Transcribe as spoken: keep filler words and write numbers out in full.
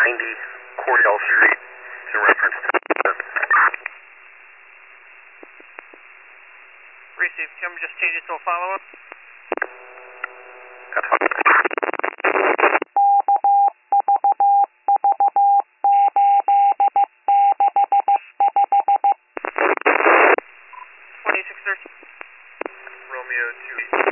ninety Cordell Street. It's in reference to the... Received. Can we just change it to a follow-up? That's fine. twenty-six thirteen. Romeo two eight.